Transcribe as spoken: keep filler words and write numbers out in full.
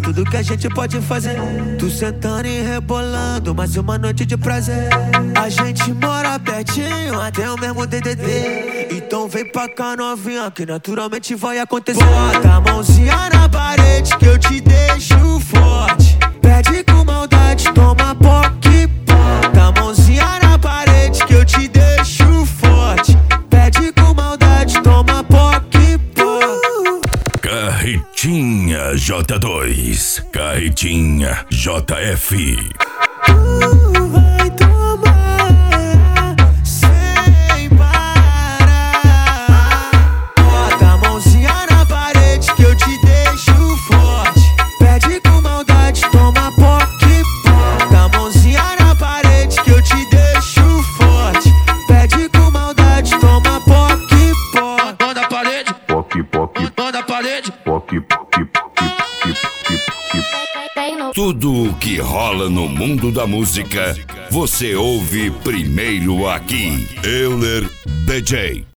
tudo que a gente pode fazer. Tu sentando e rebolando, mais uma noite de prazer. A gente mora pertinho, até o mesmo D D D. Então vem pra cá novinha, que naturalmente vai acontecer. Bota a mãozinha na parede que eu te deixo forte. Pede com maldade, toma poque. Bota a mãozinha na parede que eu te deixo forte. Pede com maldade, toma poque, pô. Carretinha J dois, Carretinha J F. Tu vai tomar sem parar. Bota a mãozinha na parede que eu te deixo forte. Pede com maldade, toma poque. Bota a mãozinha na parede que eu te deixo forte. Pede com maldade, toma poque, pó. Mão da parede, Poque, poque, mão da parede. poque, poque, poque, poque, poque, poque. Tudo o que rola no mundo da música, você ouve primeiro aqui. Euler D J.